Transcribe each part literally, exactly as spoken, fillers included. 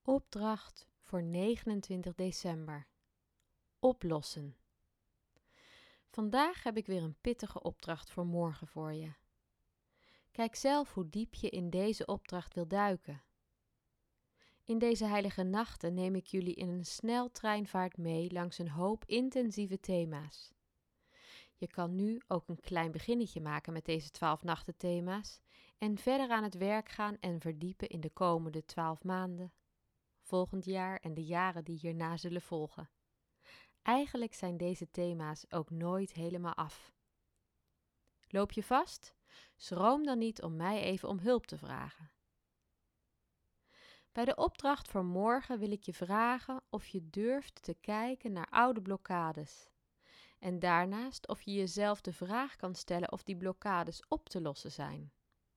Opdracht voor negenentwintig december. Oplossen. Vandaag heb ik weer een pittige opdracht voor morgen voor je. Kijk zelf hoe diep je in deze opdracht wil duiken. In deze heilige nachten neem ik jullie in een sneltreinvaart mee langs een hoop intensieve thema's. Je kan nu ook een klein beginnetje maken met deze twaalf nachten thema's en verder aan het werk gaan en verdiepen in de komende twaalf maanden, volgend jaar en de jaren die hierna zullen volgen. Eigenlijk zijn deze thema's ook nooit helemaal af. Loop je vast? Schroom dan niet om mij even om hulp te vragen. Bij de opdracht voor morgen wil ik je vragen of je durft te kijken naar oude blokkades. En daarnaast of je jezelf de vraag kan stellen of die blokkades op te lossen zijn.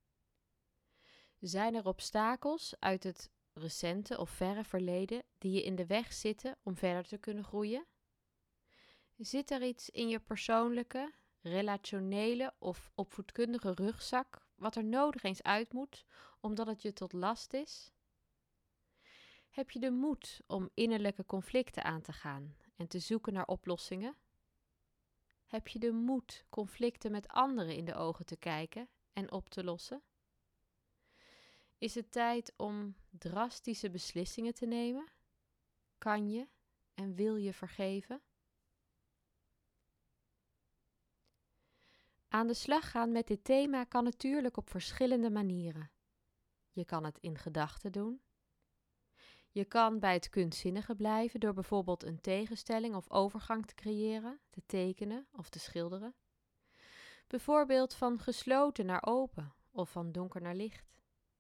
Zijn er obstakels uit het recente of verre verleden die je in de weg zitten om verder te kunnen groeien? Zit er iets in je persoonlijke, relationele of opvoedkundige rugzak wat er nodig eens uit moet, omdat het je tot last is? Heb je de moed om innerlijke conflicten aan te gaan en te zoeken naar oplossingen? Heb je de moed conflicten met anderen in de ogen te kijken en op te lossen? Is het tijd om drastische beslissingen te nemen? Kan je en wil je vergeven? Aan de slag gaan met dit thema kan natuurlijk op verschillende manieren. Je kan het in gedachten doen. Je kan bij het kunstzinnige blijven door bijvoorbeeld een tegenstelling of overgang te creëren, te tekenen of te schilderen. Bijvoorbeeld van gesloten naar open of van donker naar licht.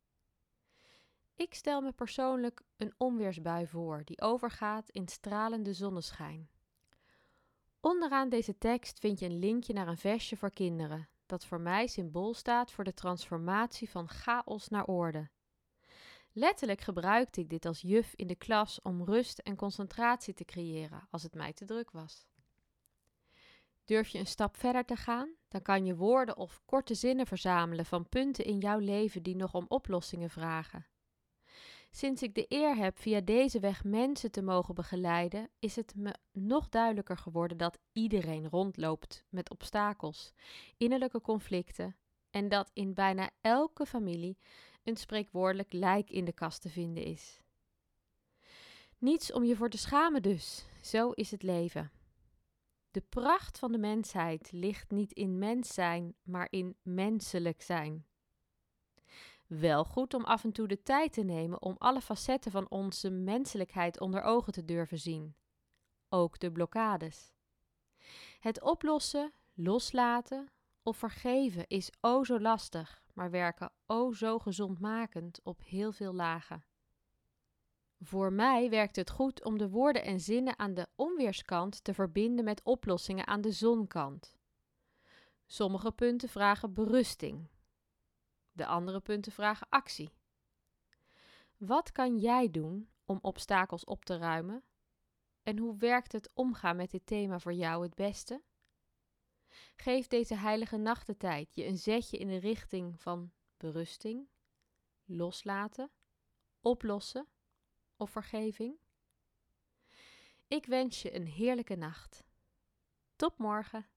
Ik stel me persoonlijk een onweersbui voor die overgaat in stralende zonneschijn. Onderaan deze tekst vind je een linkje naar een versje voor kinderen, dat voor mij symbool staat voor de transformatie van chaos naar orde. Letterlijk gebruikte ik dit als juf in de klas om rust en concentratie te creëren als het mij te druk was. Durf je een stap verder te gaan, dan kan je woorden of korte zinnen verzamelen van punten in jouw leven die nog om oplossingen vragen. Sinds ik de eer heb via deze weg mensen te mogen begeleiden, is het me nog duidelijker geworden dat iedereen rondloopt met obstakels, innerlijke conflicten en dat in bijna elke familie een spreekwoordelijk lijk in de kast te vinden is. Niets om je voor te schamen dus, zo is het leven. De pracht van de mensheid ligt niet in mens zijn, maar in menselijk zijn. Wel goed om af en toe de tijd te nemen om alle facetten van onze menselijkheid onder ogen te durven zien. Ook de blokkades. Het oplossen, loslaten of vergeven is o zo lastig, maar werken o zo gezondmakend op heel veel lagen. Voor mij werkt het goed om de woorden en zinnen aan de onweerskant te verbinden met oplossingen aan de zonkant. Sommige punten vragen berusting. De andere punten vragen actie. Wat kan jij doen om obstakels op te ruimen? En hoe werkt het omgaan met dit thema voor jou het beste? Geef deze heilige nachtentijd je een zetje in de richting van berusting, loslaten, oplossen of vergeving? Ik wens je een heerlijke nacht. Tot morgen.